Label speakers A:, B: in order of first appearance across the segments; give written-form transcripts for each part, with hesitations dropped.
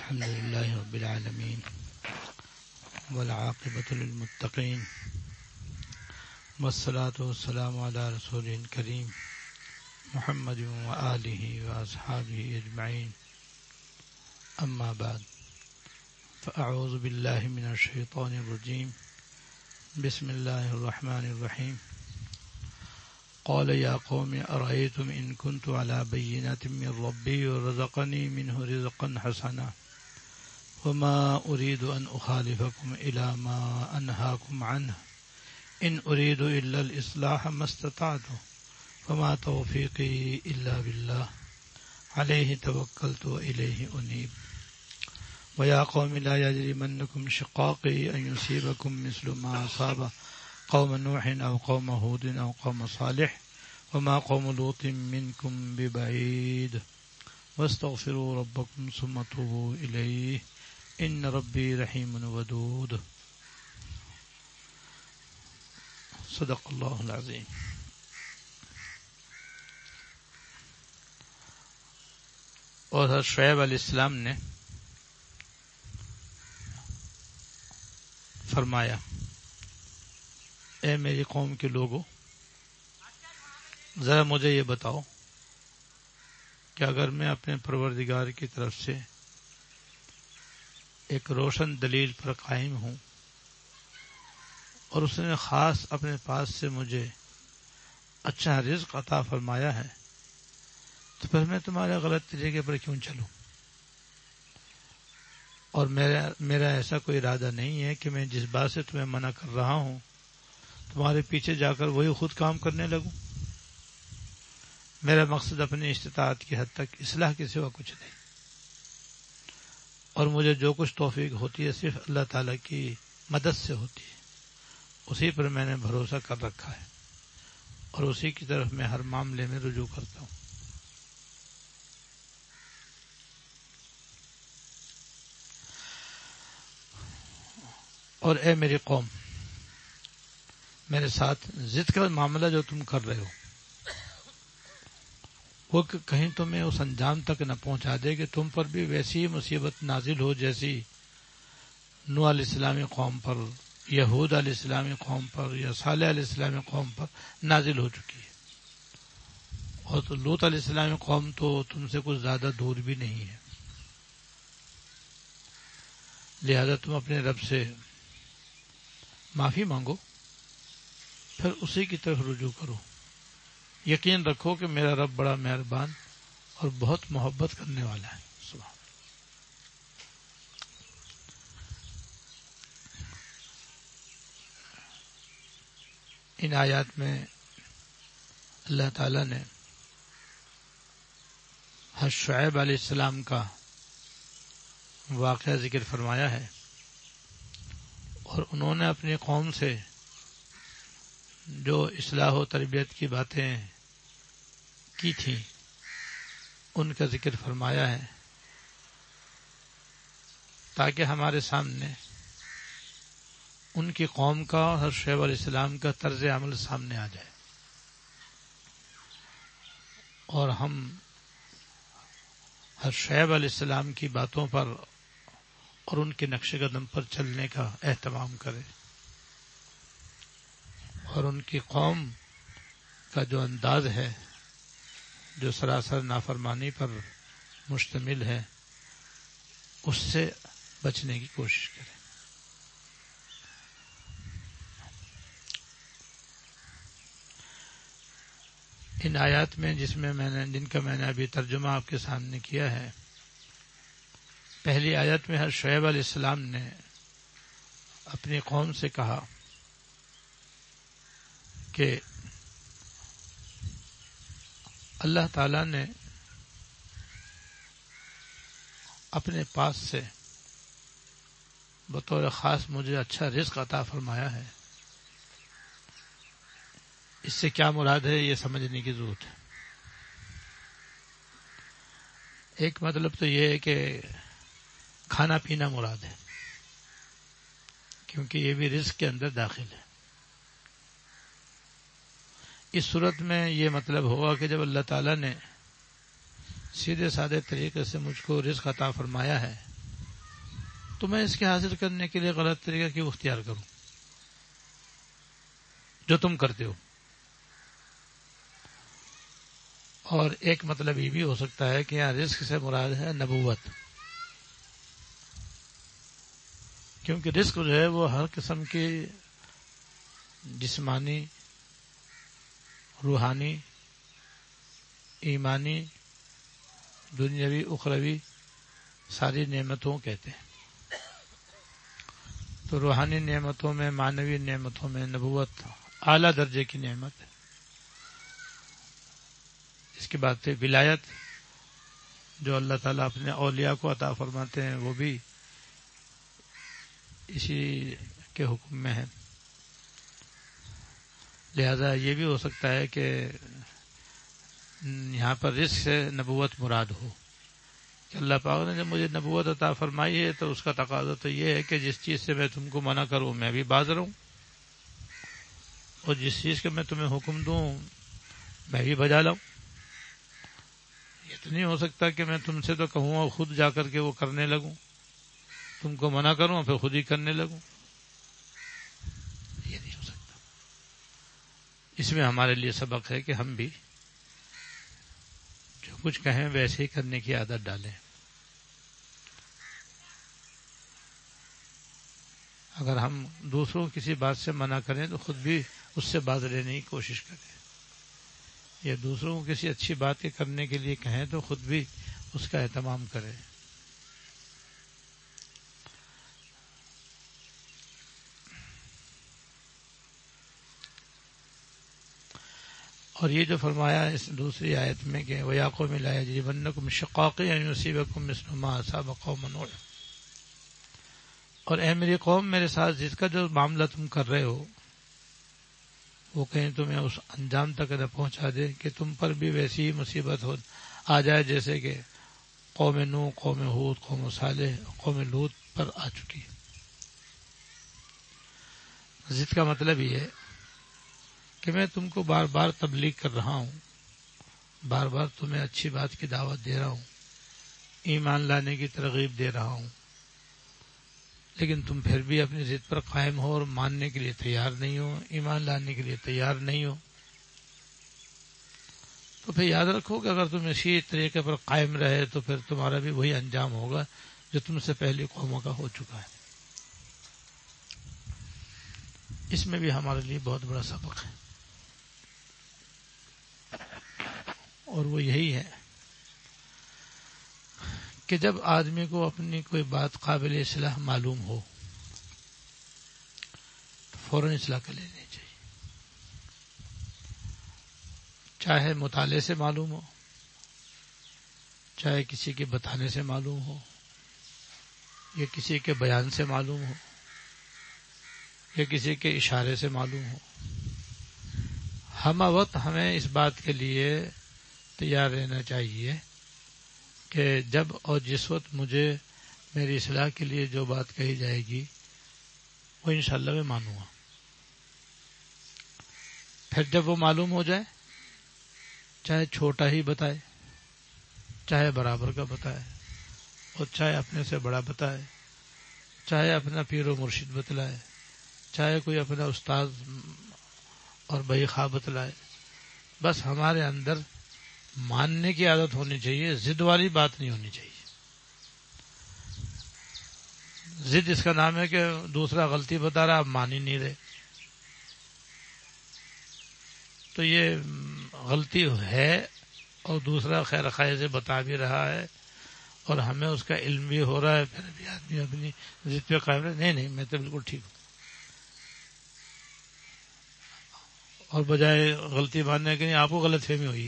A: الحمد لله رب العالمين والعاقبة للمتقين والصلاة والسلام على رسوله الكريم محمد وآله وأصحابه أجمعين أما بعد فأعوذ بالله من الشيطان الرجيم بسم الله الرحمن الرحيم قال يا قوم أرأيتم إن كنت على بينة من ربي ورزقني منه رزقا حسنا وما أريد أن أخالفكم إلى ما أنهاكم عنه إن أريد إلا الإصلاح ما استطعت وما توفيقي إلا بالله عليه توكلت وإليه أنيب ويا قوم لا يجرمنكم شقاقي أن يصيبكم مثل ما أصاب قوم نوح أو قوم هود أو قوم صالح وما قوم لوط منكم ببعيد واستغفروا ربكم ثم توبوا إليه إن ربي رحيم ودود صدق اللہ العظیم. اور حضرت شعیب علیہ السلام نے فرمایا اے میری قوم کے لوگوں ذرا مجھے یہ بتاؤ کہ اگر میں اپنے پروردگار کی طرف سے ایک روشن دلیل پر قائم ہوں اور اس نے خاص اپنے پاس سے مجھے اچھا رزق عطا فرمایا ہے تو پھر میں تمہارے غلط طریقے پر کیوں چلوں؟ اور میرا ایسا کوئی ارادہ نہیں ہے کہ میں جس بات سے تمہیں منع کر رہا ہوں تمہارے پیچھے جا کر وہی خود کام کرنے لگوں. میرا مقصد اپنی استطاعت کی حد تک اصلاح کے سوا کچھ نہیں، اور مجھے جو کچھ توفیق ہوتی ہے صرف اللہ تعالیٰ کی مدد سے ہوتی ہے. اسی پر میں نے بھروسہ کر رکھا ہے اور اسی کی طرف میں ہر معاملے میں رجوع کرتا ہوں. اور اے میری قوم، میرے ساتھ ضد کا معاملہ جو تم کر رہے ہو وہ کہیں تمہیں اس انجام تک نہ پہنچا دے کہ تم پر بھی ویسی ہی مصیبت نازل ہو جیسی نوح علیہ السلامی قوم پر یا ہود علیہ السلامی قوم پر یا صالح علیہ السلامی قوم پر نازل ہو چکی ہے. اور تو لوط علیہ السلامی قوم تو تم سے کچھ زیادہ دور بھی نہیں ہے. لہذا تم اپنے رب سے معافی مانگو، پھر اسی کی طرف رجوع کرو. یقین رکھو کہ میرا رب بڑا مہربان اور بہت محبت کرنے والا ہے. سبحان. ان آیات میں اللہ تعالی نے حضرت شعیب علیہ السلام کا واقعہ ذکر فرمایا ہے، اور انہوں نے اپنی قوم سے جو اصلاح و تربیت کی باتیں کی تھیں ان کا ذکر فرمایا ہے تاکہ ہمارے سامنے ان کی قوم کا اور حضرت شعیب علیہ السلام کا طرز عمل سامنے آ جائے، اور ہم حضرت شعیب علیہ السلام کی باتوں پر اور ان کے نقش قدم پر چلنے کا اہتمام کریں، اور ان کی قوم کا جو انداز ہے جو سراسر نافرمانی پر مشتمل ہے اس سے بچنے کی کوشش کریں. ان آیات میں جن کا میں نے ابھی ترجمہ آپ کے سامنے کیا ہے، پہلی آیت میں حضرت شعیب علیہ السلام نے اپنی قوم سے کہا کہ اللہ تعالی نے اپنے پاس سے بطور خاص مجھے اچھا رزق عطا فرمایا ہے. اس سے کیا مراد ہے یہ سمجھنے کی ضرورت ہے. ایک مطلب تو یہ ہے کہ کھانا پینا مراد ہے، کیونکہ یہ بھی رزق کے اندر داخل ہے. اس صورت میں یہ مطلب ہوگا کہ جب اللہ تعالیٰ نے سیدھے سادے طریقے سے مجھ کو رزق عطا فرمایا ہے تو میں اس کے حاصل کرنے کے لیے غلط طریقہ کیوں اختیار کروں جو تم کرتے ہو؟ اور ایک مطلب یہ بھی ہو سکتا ہے کہ یہاں رزق سے مراد ہے نبوت، کیونکہ رزق جو ہے وہ ہر قسم کی جسمانی، روحانی، ایمانی، دنیاوی، اخروی ساری نعمتوں کہتے ہیں۔ تو روحانی نعمتوں میں، معنوی نعمتوں میں نبوت اعلیٰ درجے کی نعمت ہے۔ اس کے بعد پھر ولایت جو اللہ تعالیٰ اپنے اولیاء کو عطا فرماتے ہیں وہ بھی اسی کے حکم میں ہے۔ لہذا یہ بھی ہو سکتا ہے کہ یہاں پر رزق سے نبوت مراد ہو کہ اللہ پاک نے جب مجھے نبوت عطا فرمائی ہے تو اس کا تقاضا تو یہ ہے کہ جس چیز سے میں تم کو منع کروں میں بھی باز رہوں، اور جس چیز کا میں تمہیں حکم دوں میں بھی بجا لاؤں۔ یہ تو نہیں ہو سکتا کہ میں تم سے تو کہوں اور خود جا کر کے وہ کرنے لگوں، تم کو منع کروں اور پھر خود ہی کرنے لگوں، یہ نہیں ہو سکتا۔ اس میں ہمارے لیے سبق ہے کہ ہم بھی جو کچھ کہیں ویسے ہی کرنے کی عادت ڈالیں۔ اگر ہم دوسروں کو کسی بات سے منع کریں تو خود بھی اس سے باز رہنے کی کوشش کریں، یا دوسروں کو کسی اچھی بات کے کرنے کے لیے کہیں تو خود بھی اس کا اہتمام کریں۔ اور یہ جو فرمایا اس دوسری آیت میں کہ وَيَا قَوْمِ لَا يَجْرِمَنَّكُمْ شِقَاقِي أَن يُصِيبَكُم مِّثْلُ مَا أَصَابَ قَوْمَ نُوحٍ، اور اے میری قوم میرے ساتھ جس کا جو معاملہ تم کر رہے ہو وہ کہیں تمہیں اس انجام تک نہ پہنچا دے کہ تم پر بھی ویسی ہی مصیبت آ جائے جیسے کہ قوم نوح، قوم ہود، قوم صالح، قوم لوط پر آ چکی ہے۔ ضد کا مطلب یہ ہے کہ میں تم کو بار بار تبلیغ کر رہا ہوں، بار بار تمہیں اچھی بات کی دعوت دے رہا ہوں، ایمان لانے کی ترغیب دے رہا ہوں، لیکن تم پھر بھی اپنی ضد پر قائم ہو اور ماننے کے لیے تیار نہیں ہو، ایمان لانے کے لیے تیار نہیں ہو۔ تو پھر یاد رکھو کہ اگر تم اسی طریقے پر قائم رہے تو پھر تمہارا بھی وہی انجام ہوگا جو تم سے پہلی قوموں کا ہو چکا ہے۔ اس میں بھی ہمارے لیے بہت بڑا سبق ہے، اور وہ یہی ہے کہ جب آدمی کو اپنی کوئی بات قابل اصلاح معلوم ہو تو فوراً اصلاح کر لینی چاہیے، چاہے مطالعے سے معلوم ہو، چاہے کسی کے بتانے سے معلوم ہو، یا کسی کے بیان سے معلوم ہو، یا کسی کے اشارے سے معلوم ہو۔ ہم وقت ہمیں اس بات کے لیے تیار رہنا چاہیے کہ جب اور جس وقت مجھے میری اصلاح کے لیے جو بات کہی جائے گی وہ انشاءاللہ میں مانوں گا۔ پھر جب وہ معلوم ہو جائے، چاہے چھوٹا ہی بتائے، چاہے برابر کا بتائے، اور چاہے اپنے سے بڑا بتائے، چاہے اپنا پیر و مرشد بتلائے، چاہے کوئی اپنا استاد اور بھائی خواہ بتلائے، بس ہمارے اندر ماننے کی عادت ہونی چاہیے، ضد والی بات نہیں ہونی چاہیے۔ ضد اس کا نام ہے کہ دوسرا غلطی بتا رہا، آپ مان ہی نہیں رہے، تو یہ غلطی ہے اور دوسرا خیر خواہ سے بتا بھی رہا ہے اور ہمیں اس کا علم بھی ہو رہا ہے، پھر بھی آدمی اپنی ضد پہ قائم رہے، نہیں میں تو بالکل ٹھیک ہوں، اور بجائے غلطی ماننے کے نہیں آپ کو غلط فہمی ہوئی۔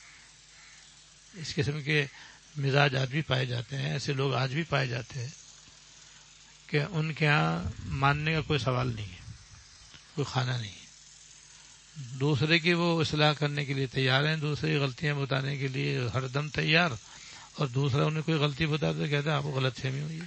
A: اس قسم کے مزاج آج بھی پائے جاتے ہیں، ایسے لوگ آج بھی پائے جاتے ہیں کہ ان کے ہاں ماننے کا کوئی سوال نہیں ہے، کوئی کھانا نہیں ہے، دوسرے کی وہ اصلاح کرنے کے لیے تیار ہیں، دوسرے کی غلطیاں بتانے کے لیے ہر دم تیار، اور دوسرا انہیں کوئی غلطی بتاتے تو کہتے ہیں آپ کو غلط فہمی ہوئی ہے۔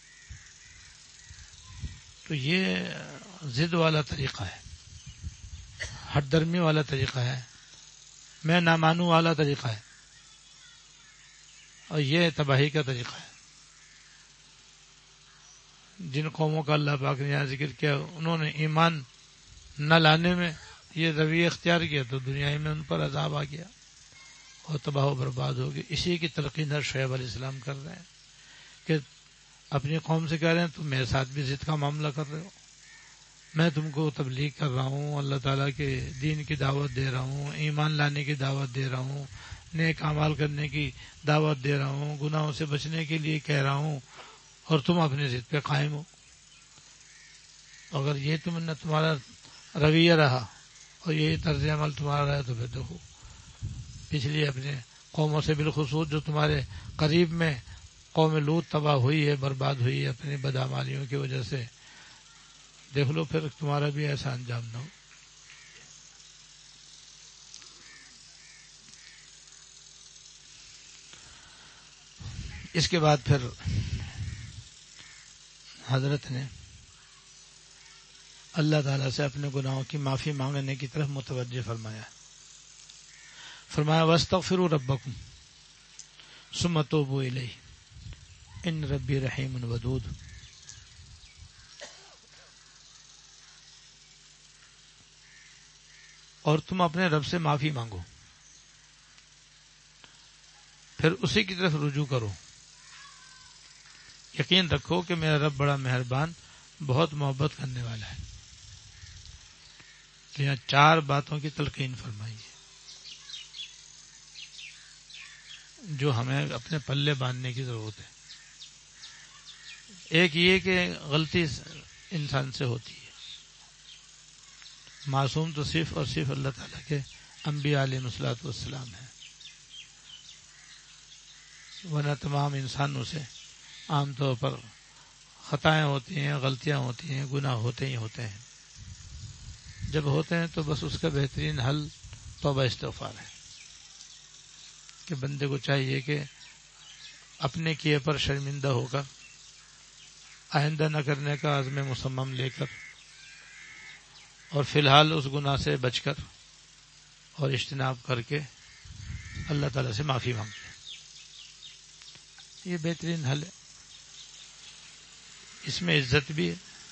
A: تو یہ ضد والا طریقہ ہے، ہٹ درمی والا طریقہ ہے، میں نہ مانوں والا طریقہ ہے، اور یہ تباہی کا طریقہ ہے۔ جن قوموں کا اللہ پاک نے یہاں ذکر کیا انہوں نے ایمان نہ لانے میں یہ رویہ اختیار کیا تو دنیا میں ان پر عذاب آ گیا اور تباہ و برباد ہو گئی. اسی کی تلقین شعیب علیہ السلام کر رہے ہیں کہ اپنی قوم سے کہہ رہے ہیں تم میرے ساتھ بھی ضد کا معاملہ کر رہے ہو. میں تم کو تبلیغ کر رہا ہوں, اللہ تعالیٰ کے دین کی دعوت دے رہا ہوں, ایمان لانے کی دعوت دے رہا ہوں, نیک اعمال کرنے کی دعوت دے رہا ہوں, گناہوں سے بچنے کے لیے کہہ رہا ہوں, اور تم اپنے ضد پہ قائم ہو. اگر یہ تمہارا رویہ رہا اور یہ طرز عمل تمہارا رہا تو پھر دیکھو پچھلی اپنے قوموں سے بالخصوص جو تمہارے قریب میں قوم لوط تباہ ہوئی ہے, برباد ہوئی ہے اپنی بدعمالیوں کی وجہ سے, دیکھ لو پھر تمہارا بھی ایسا انجام نہ ہو. اس کے بعد پھر حضرت نے اللہ تعالیٰ سے اپنے گناہوں کی معافی مانگنے کی طرف متوجہ فرمایا. وَاسْتَغْفِرُوا رَبَّكُمْ ثُمَّ تُوبُوا إِلَيْهِ إِنَّ رَبِّي رَحِيمٌ وَدُودٌ. اور تم اپنے رب سے معافی مانگو, پھر اسی کی طرف رجوع کرو. یقین رکھو کہ میرا رب بڑا مہربان, بہت محبت کرنے والا ہے. تو یہاں 4 باتوں کی تلقین فرمائی ہے جو ہمیں اپنے پلے باندھنے کی ضرورت ہے. ایک یہ کہ غلطی انسان سے ہوتی ہے. معصوم تو صرف اور صرف اللہ تعالیٰ کے انبیاء علیہ الصلوۃ والسلام ہیں, ورنہ تمام انسانوں سے عام طور پر خطائیں ہوتی ہیں, غلطیاں ہوتی ہیں, گناہ ہوتے ہی ہوتے ہیں. جب ہوتے ہیں تو بس اس کا بہترین حل توبہ استغفار ہے کہ بندے کو چاہیے کہ اپنے کیے پر شرمندہ ہو کر, آئندہ نہ کرنے کا عزم مصمم لے کر, اور فی الحال اس گناہ سے بچ کر اور اجتناب کر کے اللہ تعالیٰ سے معافی مانگے. یہ بہترین حل ہے. اس میں عزت بھی ہے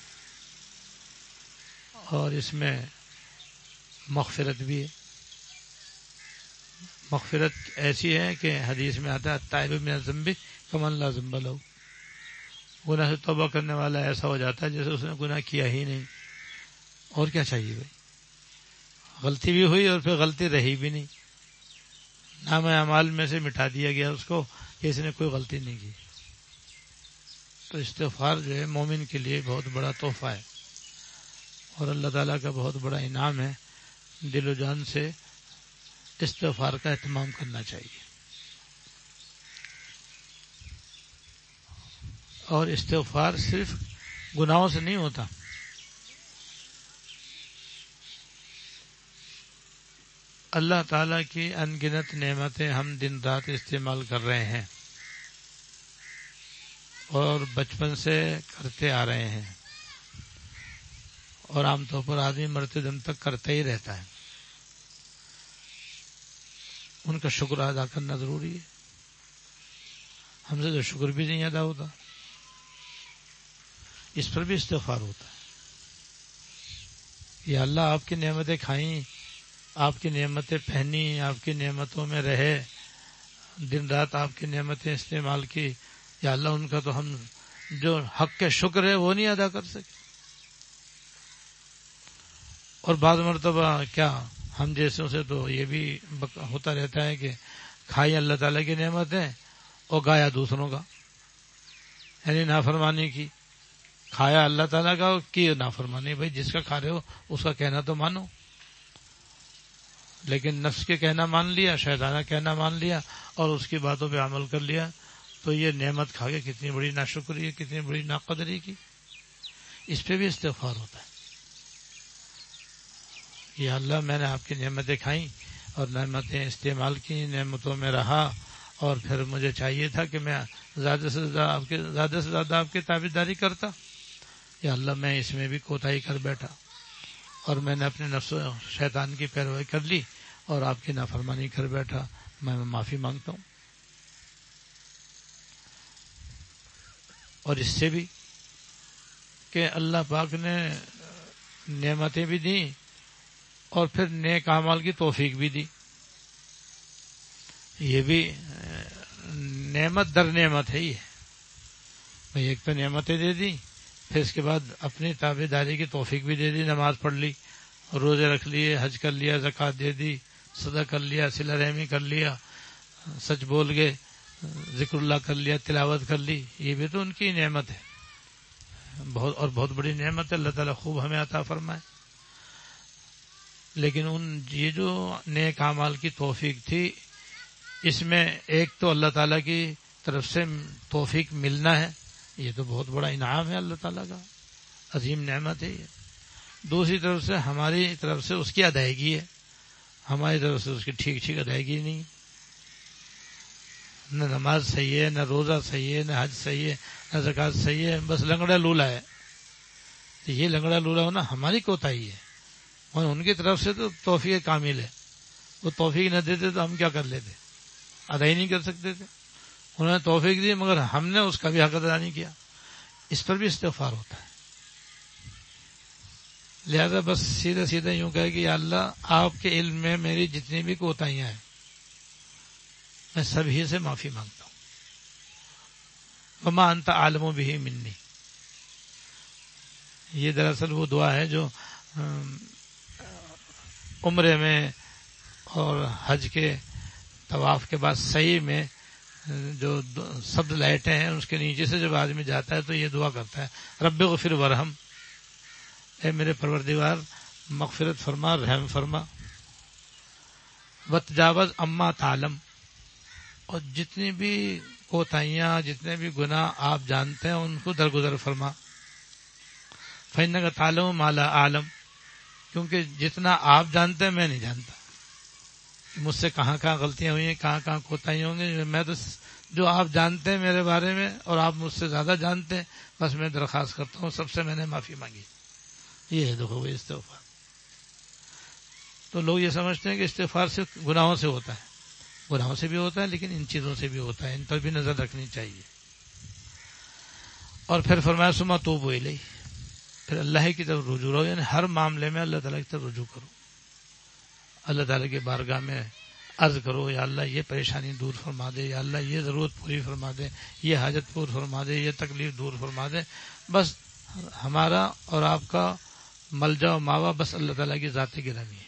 A: اور اس میں مغفرت بھی ہے. مغفرت ایسی ہے کہ حدیث میں آتا ہے التائب من الذنب کمن لا ذنب لہ. گناہ سے توبہ کرنے والا ایسا ہو جاتا ہے جیسے اس نے گناہ کیا ہی نہیں. اور کیا چاہیے بھائی, غلطی بھی ہوئی اور پھر غلطی رہی بھی نہیں, نام اعمال میں سے مٹا دیا گیا اس کو کہ اس نے کوئی غلطی نہیں کی. تو استغفار جو ہے مومن کے لیے بہت بڑا تحفہ ہے اور اللہ تعالیٰ کا بہت بڑا انعام ہے. دل و جان سے استغفار کا اہتمام کرنا چاہیے. اور استغفار صرف گناہوں سے نہیں ہوتا, اللہ تعالیٰ کی ان گنت نعمتیں ہم دن رات استعمال کر رہے ہیں اور بچپن سے کرتے آ رہے ہیں, اور عام طور پر آدمی مرتے دم تک کرتا ہی رہتا ہے. ان کا شکر ادا کرنا ضروری ہے. ہم سے تو شکر بھی نہیں ادا ہوتا, اس پر بھی استغفار ہوتا ہے. یا اللہ آپ کی نعمتیں کھائیں, آپ کی نعمتیں پہنی, آپ کی نعمتوں میں رہے, دن رات آپ کی نعمتیں استعمال کی, یا اللہ ان کا تو ہم جو حق کے شکر ہے وہ نہیں ادا کر سکے. اور بعض مرتبہ کیا ہم جیسوں سے تو یہ بھی ہوتا رہتا ہے کہ کھائی اللہ تعالیٰ کی نعمتیں اور گایا دوسروں کا, یعنی نافرمانی کی. کھایا اللہ تعالیٰ کا کی نافرمانی. بھائی جس کا کھا رہے ہو اس کا کہنا تو مانو, لیکن نفس کے کہنا مان لیا, شیطانہ کہنا مان لیا اور اس کی باتوں پہ عمل کر لیا, تو یہ نعمت کھا کے کتنی بڑی ناشکری ہے, کتنی بڑی ناقدری کی. اس پہ بھی استغفار ہوتا ہے. یا اللہ میں نے آپ کی نعمتیں کھائیں اور نعمتیں استعمال کی, نعمتوں میں رہا, اور پھر مجھے چاہیے تھا کہ میں زیادہ سے زیادہ آپ کی تابعداری کرتا. یا اللہ میں اس میں بھی کوتاہی کر بیٹھا اور میں نے اپنے نفس و شیطان کی پیروی کر لی اور آپ کی نافرمانی کر بیٹھا, میں معافی مانگتا ہوں. اور اس سے بھی کہ اللہ پاک نے نعمتیں بھی دیں اور پھر نیک اعمال کی توفیق بھی دی. یہ بھی نعمت در نعمت ہے. یہ بھائی ایک تو نعمتیں دے دی، پھر اس کے بعد اپنی تابع داری کی توفیق بھی دے دی. نماز پڑھ لی، روزے رکھ لیے، حج کر لیا، زکوٰۃ دے دی، صدقہ کر لیا، صلہ رحمی کر لیا، سچ بول گئے، ذکر اللہ کر لیا، تلاوت کر لی. یہ بھی تو ان کی نعمت ہے، بہت بڑی نعمت ہے. اللہ تعالیٰ خوب ہمیں عطا فرمائے. لیکن یہ جو نیک اعمال کی توفیق تھی، اس میں ایک تو اللہ تعالیٰ کی طرف سے توفیق ملنا ہے، یہ تو بہت بڑا انعام ہے اللہ تعالیٰ کا، عظیم نعمت ہے یہ. دوسری طرف سے ہماری طرف سے اس کی ادائیگی ہے، ہماری طرف سے اس کی ٹھیک ادائیگی نہیں. نہ نماز صحیح ہے، نہ روزہ صحیح ہے، نہ حج صحیح ہے، نہ زکوٰۃ صحیح ہے، بس لنگڑا لولا ہے. تو یہ لنگڑا لولا ہونا ہماری کوتاہی ہے، اور ان کی طرف سے تو توفیق کامل ہے. وہ توفیق نہ دیتے تو ہم کیا کر لیتے؟ ادا ہی نہیں کر سکتے تھے. انہوں نے توفیق دی مگر ہم نے اس کا بھی حق ادا نہیں کیا. اس پر بھی استغفار ہوتا ہے. لہذا بس سیدھا یوں کہے کہ یا اللہ، آپ کے علم میں میری جتنی بھی کوتاہیاں ہیں میں سبھی سے معافی مانگتا ہوں. وما انت عالم بہ منی، یہ دراصل وہ دعا ہے جو عمرے میں اور حج کے طواف کے بعد سعی میں جو سبز لائٹیں ہیں اس کے نیچے سے جب آدمی جاتا ہے تو یہ دعا کرتا ہے، رب اغفر ورحم، اے میرے پروردگار مغفرت فرما، رحم فرما. وتجاوز عما تعلم، اور جتنی بھی کوتاہیاں، جتنے بھی گناہ آپ جانتے ہیں ان کو درگزر فرما. فإنک تعلم ما لا اعلم، کیونکہ جتنا آپ جانتے ہیں میں نہیں جانتا. مجھ سے کہاں غلطیاں ہوئی ہیں، کہاں کوتاہیاں ہوں گی. میں تو جو آپ جانتے ہیں میرے بارے میں اور آپ مجھ سے زیادہ جانتے ہیں، بس میں درخواست کرتا ہوں سب سے میں نے معافی مانگی. یہ ہے دیکھو وہ استغفار. تو لوگ یہ سمجھتے ہیں کہ استغفار صرف گناہوں سے ہوتا ہے. گناہوں سے بھی ہوتا ہے لیکن ان چیزوں سے بھی ہوتا ہے، ان پر بھی نظر رکھنی چاہیے. اور پھر فرمایا ثم توبوا الیہ، پھر اللہ کی طرف رجوع رہو، یعنی ہر معاملے میں اللہ تعالیٰ کی طرف رجوع کرو. اللہ تعالیٰ کی بارگاہ میں عرض کرو، یا اللہ یہ پریشانی دور فرما دے، یا اللہ یہ ضرورت پوری فرما دے، یہ حاجت پور فرما دے، یہ تکلیف دور فرما دے. بس ہمارا اور آپ کا ملجا و ماوا بس اللہ تعالیٰ کی ذات گرامی ہے،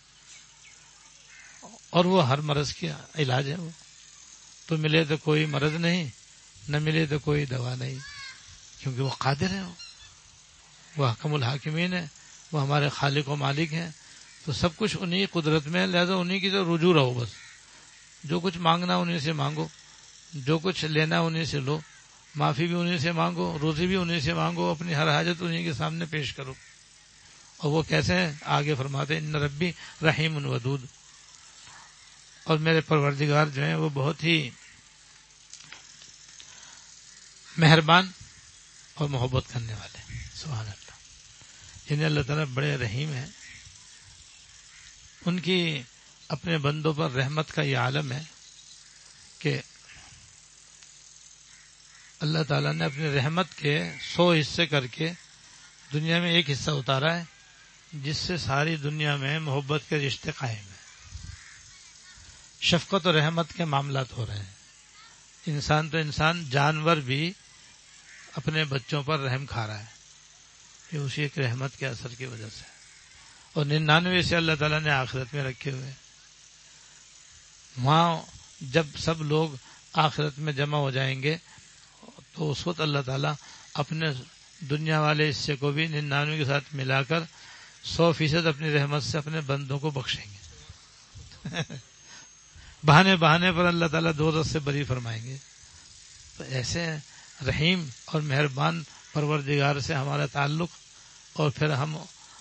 A: اور وہ ہر مرض کا علاج ہے. وہ تو ملے تو کوئی مرض نہیں، نہ ملے تو کوئی دوا نہیں، کیونکہ وہ قادر ہے، وہ حکم الحاکمین ہے، وہ ہمارے خالق و مالک ہیں. تو سب کچھ انہی قدرت میں، لہذا انہی کی طرف رجوع رہو. بس جو کچھ مانگنا انہی سے مانگو، جو کچھ لینا انہی سے لو، معافی بھی انہی سے مانگو، روزی بھی انہی سے مانگو، اپنی ہر حاجت انہی کے سامنے پیش کرو. اور وہ کیسے ہیں؟ آگے فرماتے ان ربی رحیم ودود، اور میرے پروردگار جو ہیں وہ بہت ہی مہربان اور محبت کرنے والے ہیں. سبحان اللہ. یعنی اللہ تعالیٰ بڑے رحیم ہیں. ان کی اپنے بندوں پر رحمت کا یہ عالم ہے کہ اللہ تعالیٰ نے اپنی رحمت کے 100 حصے کر کے دنیا میں ایک حصہ اتارا ہے، جس سے ساری دنیا میں محبت کے رشتے قائم ہیں. شفقت اور رحمت کے معاملات ہو رہے ہیں. انسان تو انسان، جانور بھی اپنے بچوں پر رحم کھا رہا ہے، یہ اسی ایک رحمت کے اثر کی وجہ سے. اور 99 سے اللہ تعالیٰ نے آخرت میں رکھے ہوئے. وہاں جب سب لوگ آخرت میں جمع ہو جائیں گے تو اس وقت اللہ تعالیٰ اپنے دنیا والے حصے کو بھی 99 کے ساتھ ملا کر 100% اپنی رحمت سے اپنے بندوں کو بخشیں گے. بہانے پر اللہ تعالیٰ دوزخ سے بری فرمائیں گے. تو ایسے رحیم اور مہربان پروردگار سے ہمارا تعلق، اور پھر ہم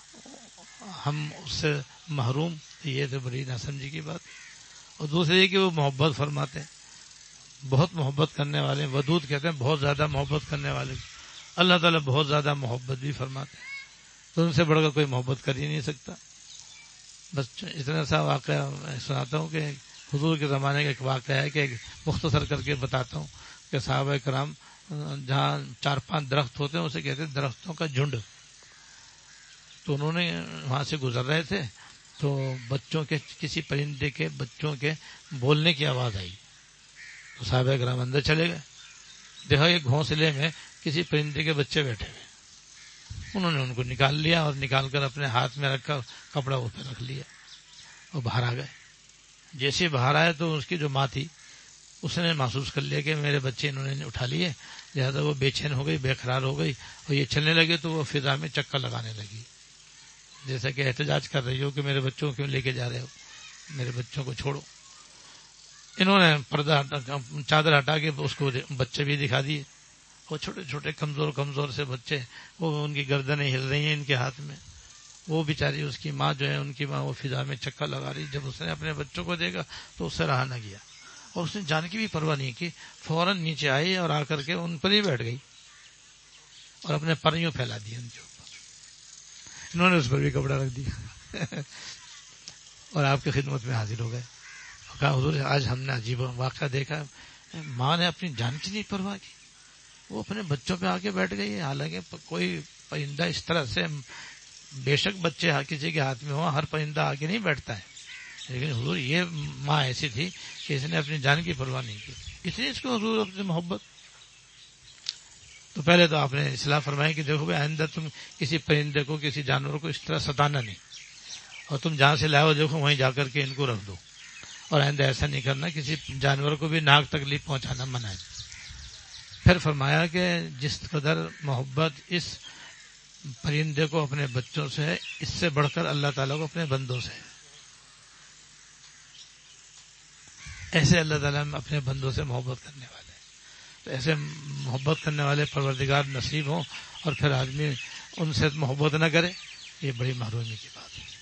A: اس سے محروم، یہ تو بڑی ناسمجھی کی بات. اور دوسرے یہ کہ وہ محبت فرماتے ہیں، بہت محبت کرنے والے، ودود کہتے ہیں بہت زیادہ محبت کرنے والے. اللہ تعالیٰ بہت زیادہ محبت بھی فرماتے ہیں، تو ان سے بڑھ کر کوئی محبت کر ہی نہیں سکتا. بس اتنا سا واقعہ میں سناتا ہوں کہ حضور کے زمانے کا ایک واقعہ ہے، کہ ایک مختصر کر کے بتاتا ہوں کہ صحابہ کرام جہاں 4-5 درخت ہوتے ہیں اسے کہتے ہیں درختوں کا جھنڈ. تو انہوں نے وہاں سے گزر رہے تھے تو بچوں کے کسی پرندے کے بچوں کے بولنے کی آواز آئی. تو صحابہ کرام اندر چلے گئے. دیکھا کہ گھونسلے میں کسی پرندے کے بچے بیٹھے ہوئے. انہوں نے ان کو نکال لیا اور نکال کر اپنے ہاتھ میں رکھا, کپڑا اس پہ رکھ لیا اور باہر آ گئے. جیسے باہر آئے تو اس کی جو ماں تھی اس نے محسوس کر لیا کہ میرے بچے انہوں نے اٹھا لیے, لہٰذا وہ بے چین ہو گئی, بے قرار ہو گئی اور یہ چلنے لگے تو وہ فضا میں چکر لگانے لگی, جیسا کہ احتجاج کر رہی ہو کہ میرے بچوں کو کیوں لے کے جا رہے ہو, میرے بچوں کو چھوڑو. انہوں نے پردہ چادر ہٹا کے اس کو بچے بھی دکھا دیے. وہ چھوٹے چھوٹے کمزور سے بچے, وہ ان کی گردنیں ہل رہی ہیں ان کے ہاتھ میں. وہ بیچاری اس کی ماں جو ہے, ان کی ماں وہ فضا میں چکر لگا رہی. جب اس نے اپنے بچوں کو دیکھا تو اس سے رہا نہ گیا اور اس نے جان کی بھی پرواہ نہیں کی, فوراً نیچے آئی اور آ کر کے ان پر ہی بیٹھ گئی اور اپنے پر یوں پھیلا دیا ان کے اوپر. انہوں نے اس پر بھی کپڑا رکھ دیا اور آپ کی خدمت میں حاضر ہو گئے. کہا حضور آج ہم نے عجیب واقعہ دیکھا, ماں نے اپنی جان کی نہیں پرواہ کی, وہ اپنے بچوں پہ آ کے بیٹھ گئی. حالانکہ کوئی پرندہ اس طرح سے, بے شک بچے کسی کے ہاتھ میں ہو, ہر پرندہ آ کے نہیں بیٹھتا ہے, لیکن حضور یہ ماں ایسی تھی کہ اس نے اپنی جان کی پرواہ نہیں کی, اس لیے اس کو حضور اپنی محبت. تو پہلے تو آپ نے اصلاح فرمائی کہ دیکھو بھائی آئندہ تم کسی پرندے کو کسی جانور کو اس طرح ستانا نہیں, اور تم جہاں سے لائے ہو دیکھو وہیں جا کر کے ان کو رکھ دو, اور آئندہ ایسا نہیں کرنا, کسی جانور کو بھی ناک تکلیف پہنچانا منع ہے. پھر فرمایا کہ جس قدر محبت اس پرندے کو اپنے بچوں سے ہے, اس سے بڑھ کر اللہ تعالیٰ کو اپنے بندوں سے ہے. ایسے اللہ تعالیٰ اپنے بندوں سے محبت کرنے والے, تو ایسے محبت کرنے والے پروردگار نصیب ہوں اور پھر آدمی ان سے محبت نہ کرے, یہ بڑی محرومی کی بات ہے.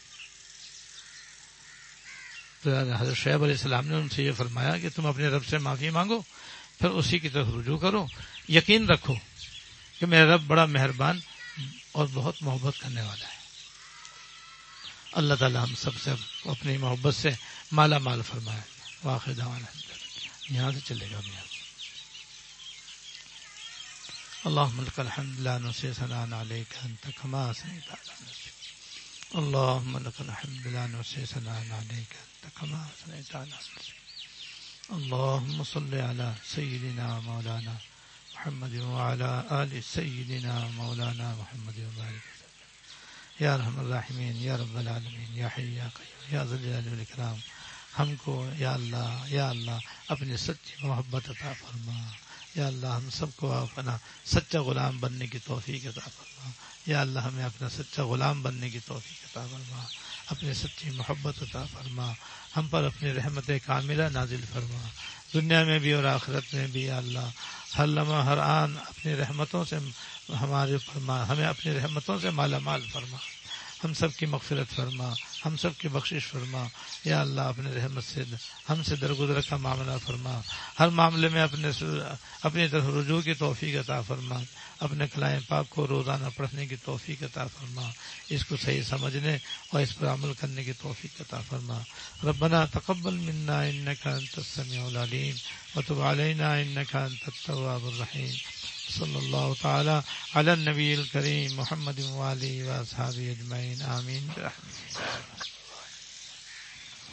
A: تو حضرت شعیب علیہ السلام نے ان سے یہ فرمایا کہ تم اپنے رب سے معافی مانگو, پھر اسی کی طرف رجوع کرو, یقین رکھو کہ میرا رب بڑا مہربان اور بہت محبت کرنے والا ہے. اللہ تعالیٰ ہم سب سے اپنی محبت سے مالا مال فرمائے. واخر دعوانا یہاں سے چلے گا. اللهم لك الحمد لا نحصي ثناء عليك أنت كما أثنيت على نفسك. اللهم لك الحمد لا نحصي ثناء عليك أنت كما أثنيت على نفسك. اللهم صل على سيدنا مولانا محمد وعلى آل سيدنا مولانا محمد وبارك وسلم. یا ارحم الراحمین, یا رب العالمین, یا حی یا قیوم, یا ذی الجلال والاکرام, ہم کو یا اللہ اپنی سچی محبت عطا فرما. یا اللہ ہم سب کو اپنا سچا غلام بننے کی توفیق عطا فرما. یا اللہ ہمیں اپنا سچا غلام بننے کی توفیق عطا فرما, اپنی سچی محبت عطا فرما. ہم پر اپنی رحمت کاملہ نازل فرما, دنیا میں بھی اور آخرت میں بھی. یا اللہ ہر لمحہ ہر آن اپنی رحمتوں سے ہمارے فرما, ہمیں اپنی رحمتوں سے مالا مال فرما. ہم سب کی مغفرت فرما, ہم سب کی بخشش فرما. یا اللہ اپنے رحمت سے ہم سے درگزر کا معاملہ فرما, ہر معاملے میں اپنی طرف رجوع کی توفیق عطا فرما. اپنے کلام پاک کو روزانہ پڑھنے کی توفیق عطا فرما, اس کو صحیح سمجھنے اور اس پر عمل کرنے کی توفیق عطا فرما. ربنا تقبل منا انك انت السميع العليم وتب علينا انك انت التواب الرحيم. صلی اللہ تعالی علی النبی الکریم محمد وآلہ واصحابہ اجمعین, آمین برحمتک.